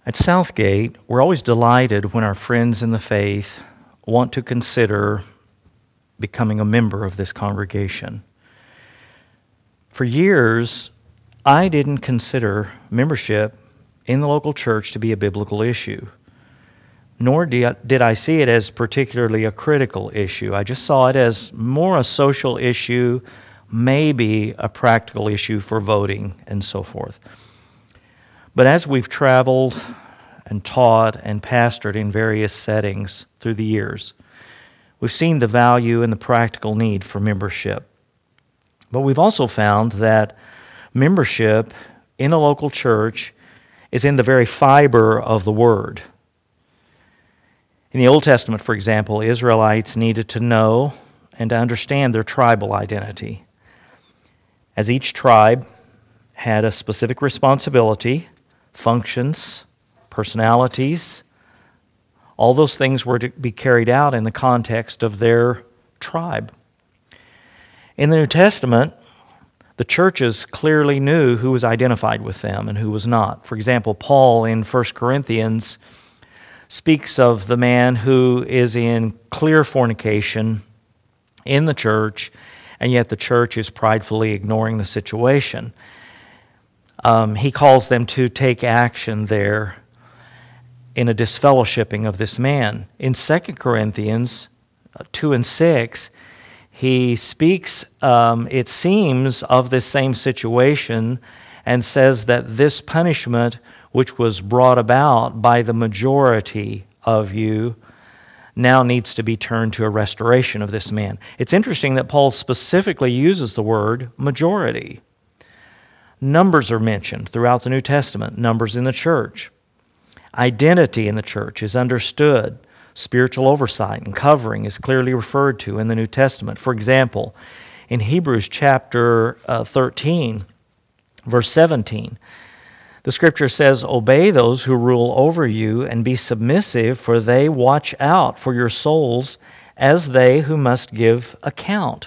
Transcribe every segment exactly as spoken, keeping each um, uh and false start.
At Southgate, we're always delighted when our friends in the faith want to consider becoming a member of this congregation. For years, I didn't consider membership in the local church to be a biblical issue, nor did I see it as particularly a critical issue. I just saw it as more a social issue, maybe a practical issue for voting and so forth. But as we've traveled and taught and pastored in various settings through the years, we've seen the value and the practical need for membership. But we've also found that membership in a local church is in the very fiber of the Word. In the Old Testament, for example, Israelites needed to know and to understand their tribal identity, as each tribe had a specific responsibility, functions, personalities. All those things were to be carried out in the context of their tribe. In the New Testament, the churches clearly knew who was identified with them and who was not. For example, Paul in First Corinthians speaks of the man who is in clear fornication in the church, and yet the church is pridefully ignoring the situation. Um, he calls them to take action there in a disfellowshipping of this man. In Second Corinthians two and six, he speaks, um, it seems, of this same situation and says that this punishment, which was brought about by the majority of you, now needs to be turned to a restoration of this man. It's interesting that Paul specifically uses the word majority. Numbers are mentioned throughout the New Testament, numbers in the church. Identity in the church is understood. Spiritual oversight and covering is clearly referred to in the New Testament. For example, in Hebrews chapter uh, thirteen, verse seventeen, the Scripture says, "Obey those who rule over you and be submissive, for they watch out for your souls as they who must give account."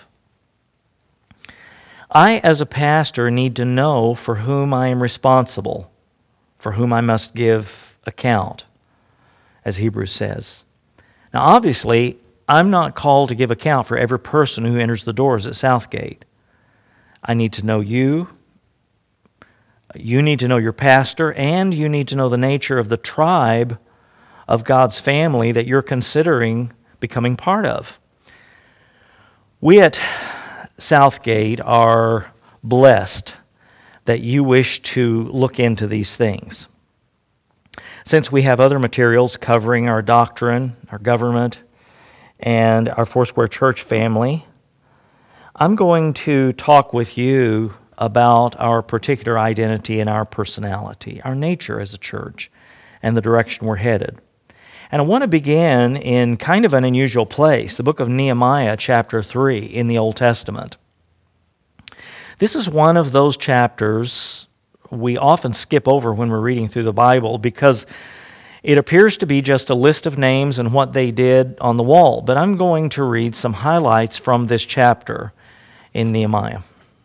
I, as a pastor, need to know for whom I am responsible, for whom I must give account, as Hebrews says. Now, obviously, I'm not called to give account for every person who enters the doors at Southgate. I need to know you, you need to know your pastor, and you need to know the nature of the tribe of God's family that you're considering becoming part of. We at Southgate are blessed that you wish to look into these things. Since we have other materials covering our doctrine, our government, and our Foursquare Church family, I'm going to talk with you about our particular identity and our personality, our nature as a church, and the direction we're headed. And I want to begin in kind of an unusual place, the book of Nehemiah, chapter three, in the Old Testament. This is one of those chapters we often skip over when we're reading through the Bible because it appears to be just a list of names and what they did on the wall. But I'm going to read some highlights from this chapter in Nehemiah.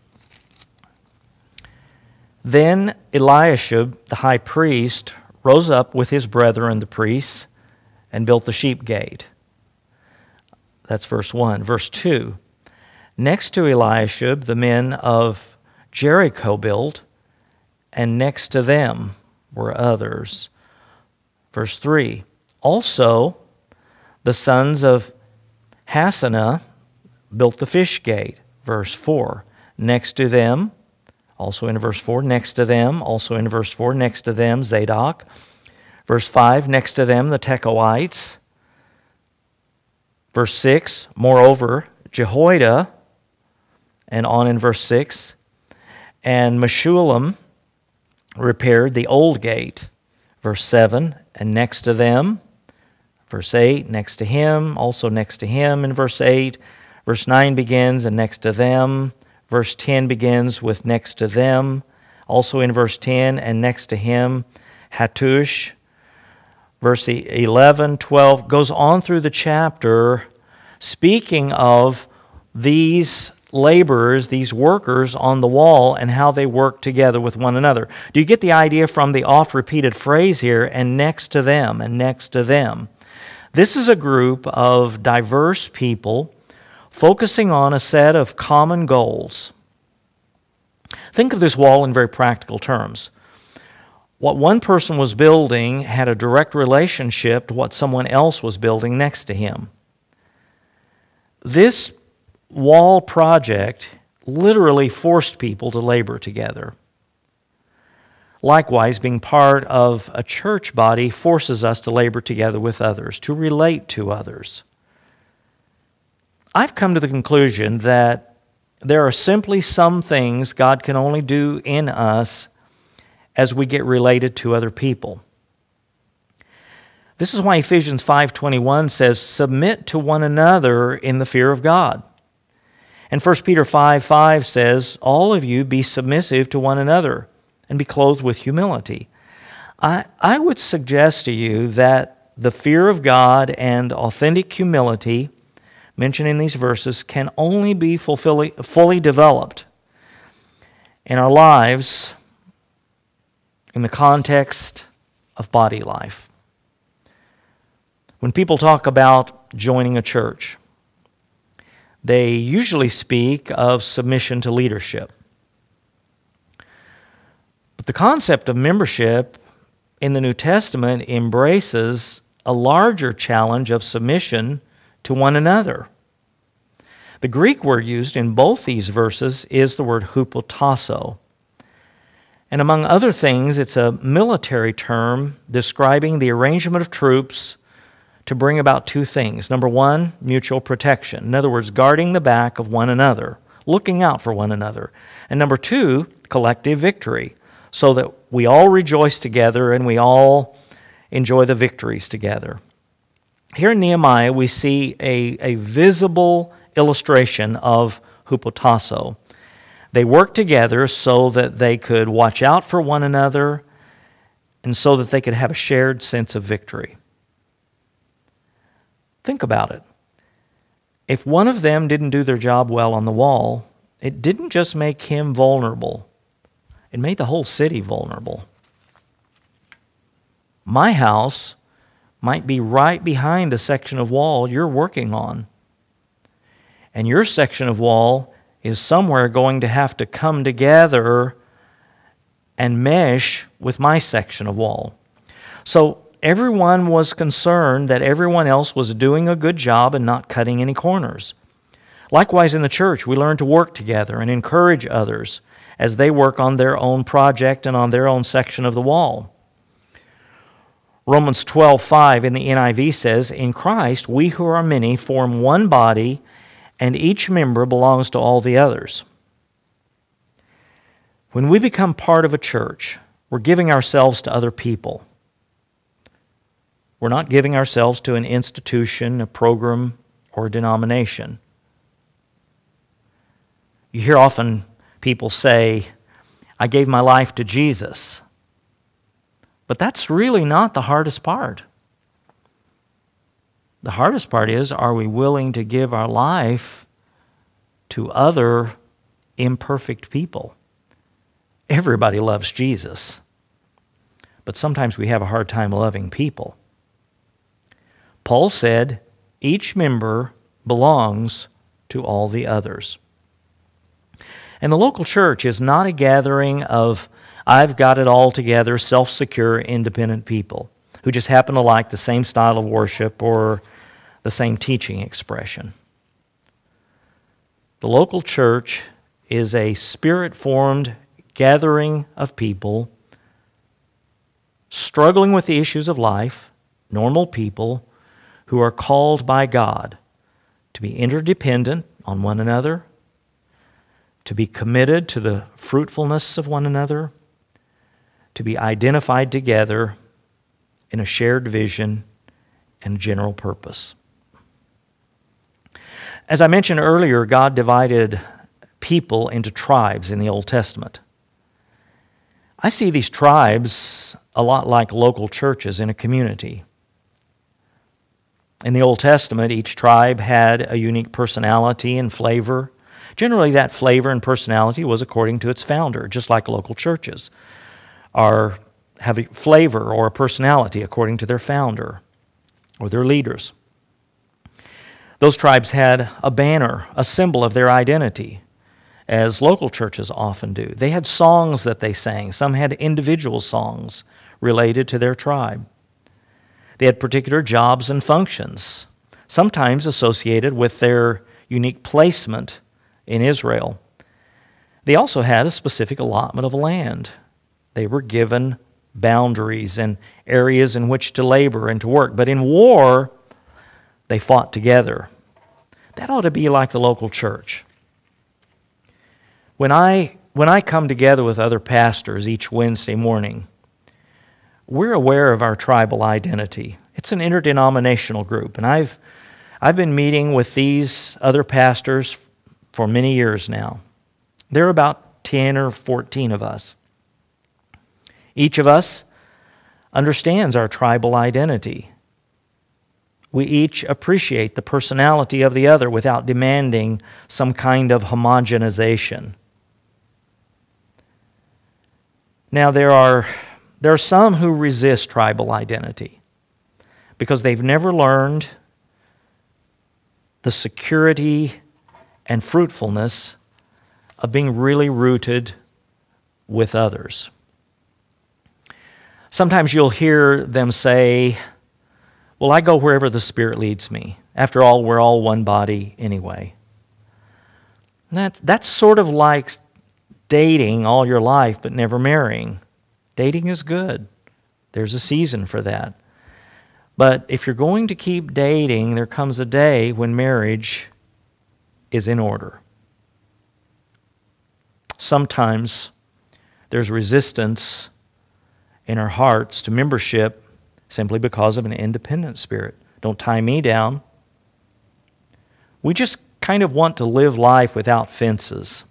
Then Eliashib, the high priest, rose up with his brethren, the priests, and built the sheep gate. That's verse one. Verse two. Next to Eliashib, the men of Jericho built, and next to them were others. Verse three. Also, the sons of Hassanah built the fish gate. Verse four. Next to them, also in verse four, next to them, also in verse four, next to them, Zadok. Verse five, next to them, the Tekoites. Verse six, moreover, Jehoiada, and on in verse six, and Meshullam repaired the old gate. Verse seven, and next to them, verse eight, next to him, also next to him in verse eight. Verse nine begins, and next to them. Verse ten begins with next to them, also in verse ten, and next to him, Hattush. Verse eleven, twelve, goes on through the chapter speaking of these laborers, these workers on the wall, and how they work together with one another. Do you get the idea from the oft-repeated phrase here, and next to them, and next to them? This is a group of diverse people focusing on a set of common goals. Think of this wall in very practical terms. What one person was building had a direct relationship to what someone else was building next to him. This wall project literally forced people to labor together. Likewise, being part of a church body forces us to labor together with others, to relate to others. I've come to the conclusion that there are simply some things God can only do in us as we get related to other people. This is why Ephesians five twenty-one says, "Submit to one another in the fear of God." And First Peter five five says, "All of you be submissive to one another and be clothed with humility." I, I would suggest to you that the fear of God and authentic humility mentioned in these verses can only be fully, fully developed in our lives in the context of body life. When people talk about joining a church, they usually speak of submission to leadership. But the concept of membership in the New Testament embraces a larger challenge of submission to one another. The Greek word used in both these verses is the word hupotasso. And among other things, it's a military term describing the arrangement of troops to bring about two things. Number one, mutual protection. In other words, guarding the back of one another, looking out for one another. And number two, collective victory, so that we all rejoice together and we all enjoy the victories together. Here in Nehemiah, we see a, a visible illustration of hupotasso. They worked together so that they could watch out for one another and so that they could have a shared sense of victory. Think about it. If one of them didn't do their job well on the wall, it didn't just make him vulnerable. It made the whole city vulnerable. My house might be right behind the section of wall you're working on. And your section of wall is somewhere going to have to come together and mesh with my section of wall. So everyone was concerned that everyone else was doing a good job and not cutting any corners. Likewise, in the church, we learn to work together and encourage others as they work on their own project and on their own section of the wall. Romans twelve five in the N I V says, "In Christ, we who are many form one body, and each member belongs to all the others." When we become part of a church, we're giving ourselves to other people. We're not giving ourselves to an institution, a program, or a denomination. You hear often people say, "I gave my life to Jesus." But that's really not the hardest part. The hardest part is, are we willing to give our life to other imperfect people? Everybody loves Jesus, but sometimes we have a hard time loving people. Paul said, each member belongs to all the others. And the local church is not a gathering of I've got it all together, self-secure, independent people who just happen to like the same style of worship or the same teaching expression. The local church is a spirit-formed gathering of people struggling with the issues of life, normal people who are called by God to be interdependent on one another, to be committed to the fruitfulness of one another, to be identified together in a shared vision and general purpose. As I mentioned earlier, God divided people into tribes in the Old Testament. I see these tribes a lot like local churches in a community. In the Old Testament, each tribe had a unique personality and flavor. Generally, that flavor and personality was according to its founder, just like local churches are have a flavor or a personality according to their founder or their leaders. Those tribes had a banner, a symbol of their identity, as local churches often do. They had songs that they sang. Some had individual songs related to their tribe. They had particular jobs and functions, sometimes associated with their unique placement in Israel. They also had a specific allotment of land. They were given boundaries and areas in which to labor and to work. But in war, they fought together. That ought to be like the local church. When I, when I come together with other pastors each Wednesday morning, we're aware of our tribal identity. It's an interdenominational group, and I've, I've been meeting with these other pastors for many years now. There are about ten or fourteen of us. Each of us understands our tribal identity. We each appreciate the personality of the other without demanding some kind of homogenization. Now, there are, there are some who resist tribal identity because they've never learned the security and fruitfulness of being really rooted with others. Sometimes you'll hear them say, well, I go wherever the Spirit leads me. After all, we're all one body anyway. And that's, that's sort of like dating all your life but never marrying. Dating is good. There's a season for that. But if you're going to keep dating, there comes a day when marriage is in order. Sometimes there's resistance in our hearts to membership simply because of an independent spirit. Don't tie me down. We just kind of want to live life without fences.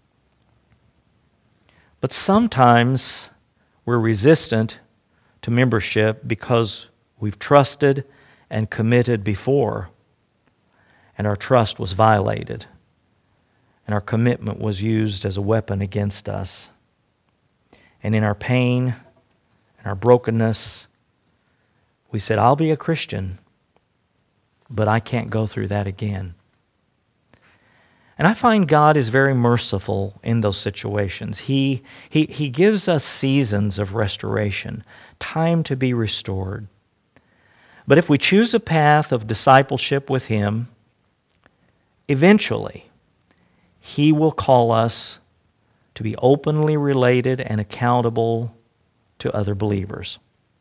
But sometimes we're resistant to membership because we've trusted and committed before, and our trust was violated, and our commitment was used as a weapon against us. And in our pain and our brokenness, we said, I'll be a Christian, but I can't go through that again. And I find God is very merciful in those situations. He, he, he gives us seasons of restoration, time to be restored. But if we choose a path of discipleship with Him, eventually He will call us to be openly related and accountable to other believers.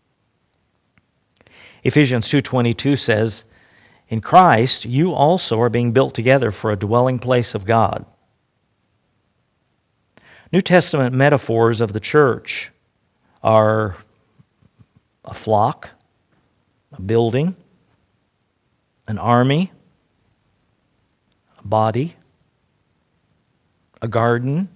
Ephesians two twenty-two says, in Christ, you also are being built together for a dwelling place of God. New Testament metaphors of the church are a flock, a building, an army, a body, a garden.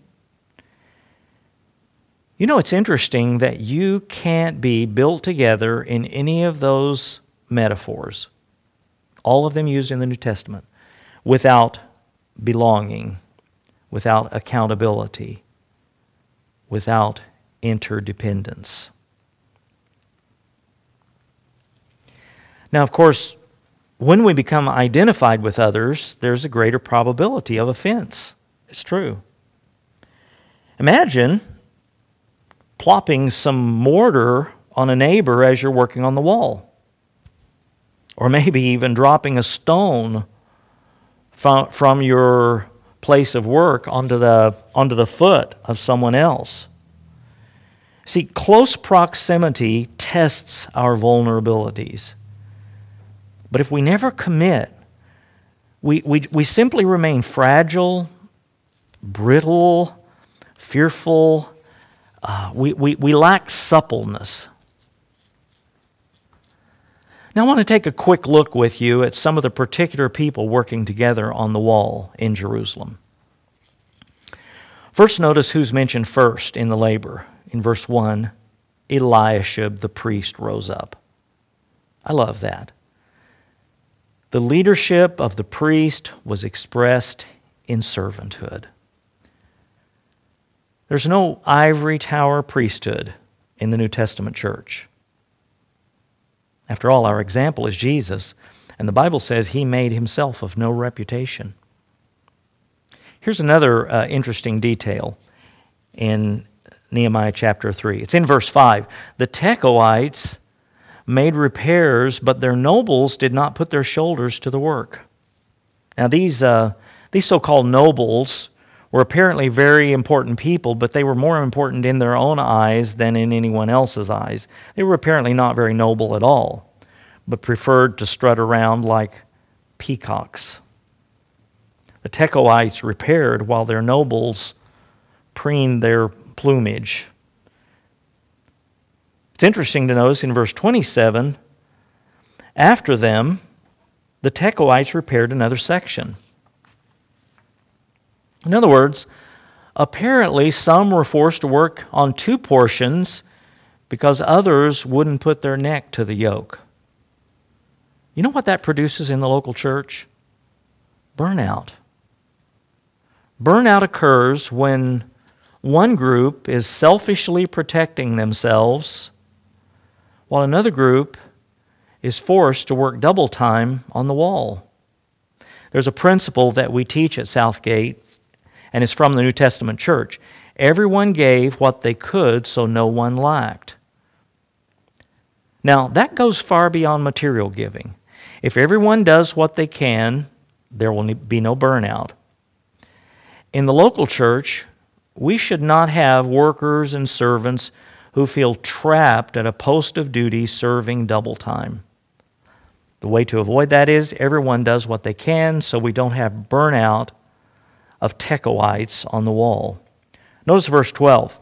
You know, it's interesting that you can't be built together in any of those metaphors, all of them used in the New Testament, without belonging, without accountability, without interdependence. Now, of course, when we become identified with others, there's a greater probability of offense. It's true. Imagine plopping some mortar on a neighbor as you're working on the wall. Or maybe even dropping a stone from, from your place of work onto the, onto the foot of someone else. See, close proximity tests our vulnerabilities. But if we never commit, we, we, we simply remain fragile, brittle, fearful. Uh, we, we, we lack suppleness. Now I want to take a quick look with you at some of the particular people working together on the wall in Jerusalem. First, notice who's mentioned first in the labor. In verse one, Eliashib the priest rose up. I love that. The leadership of the priest was expressed in servanthood. There's no ivory tower priesthood in the New Testament church. After all, our example is Jesus, and the Bible says he made himself of no reputation. Here's another uh, interesting detail in Nehemiah chapter three. It's in verse five. The Tekoites made repairs, but their nobles did not put their shoulders to the work. Now, these, uh, these so-called nobles were apparently very important people, but they were more important in their own eyes than in anyone else's eyes. They were apparently not very noble at all, but preferred to strut around like peacocks. The Tekoites repaired while their nobles preened their plumage. It's interesting to notice in verse twenty-seven, after them, the Tekoites repaired another section. In other words, apparently some were forced to work on two portions because others wouldn't put their neck to the yoke. You know what that produces in the local church? Burnout. Burnout occurs when one group is selfishly protecting themselves while another group is forced to work double time on the wall. There's a principle that we teach at Southgate, and it's from the New Testament church. Everyone gave what they could, so no one lacked. Now, that goes far beyond material giving. If everyone does what they can, there will be no burnout. In the local church, we should not have workers and servants who feel trapped at a post of duty serving double time. The way to avoid that is everyone does what they can so we don't have burnout of Tekoites on the wall. Notice verse twelve.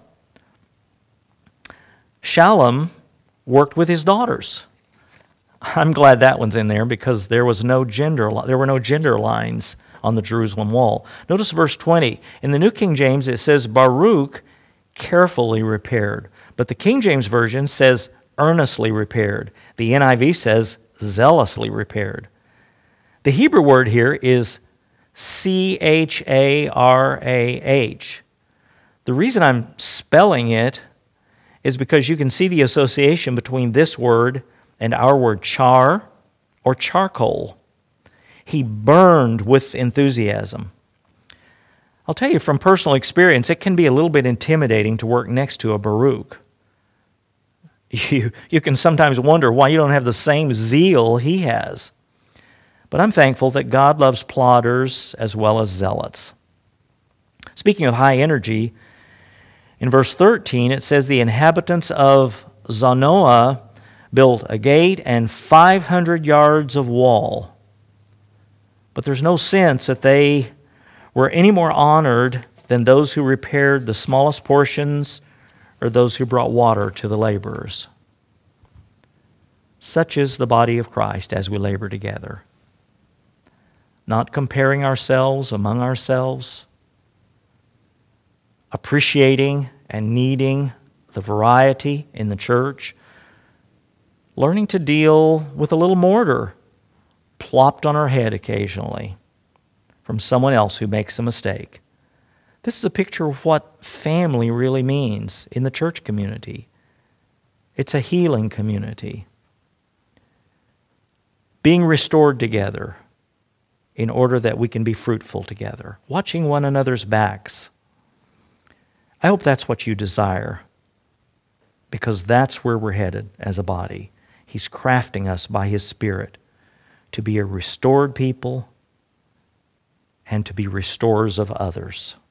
Shallum worked with his daughters. I'm glad that one's in there because there was no gender, there were no gender lines on the Jerusalem wall. Notice verse twenty. In the New King James it says Baruch carefully repaired, but the King James Version says earnestly repaired. The N I V says zealously repaired. The Hebrew word here is C H A R A H. The reason I'm spelling it is because you can see the association between this word and our word char or charcoal. He burned with enthusiasm. I'll tell you from personal experience, it can be a little bit intimidating to work next to a Baruch. You, you can sometimes wonder why you don't have the same zeal he has. But I'm thankful that God loves plodders as well as zealots. Speaking of high energy, in verse thirteen it says the inhabitants of Zanoah built a gate and five hundred yards of wall. But there's no sense that they were any more honored than those who repaired the smallest portions or those who brought water to the laborers. Such is the body of Christ as we labor together. Not comparing ourselves among ourselves, appreciating and needing the variety in the church, learning to deal with a little mortar plopped on our head occasionally from someone else who makes a mistake. This is a picture of what family really means in the church community. It's a healing community. Being restored together in order that we can be fruitful together. Watching one another's backs. I hope that's what you desire, because that's where we're headed as a body. He's crafting us by His Spirit to be a restored people and to be restorers of others.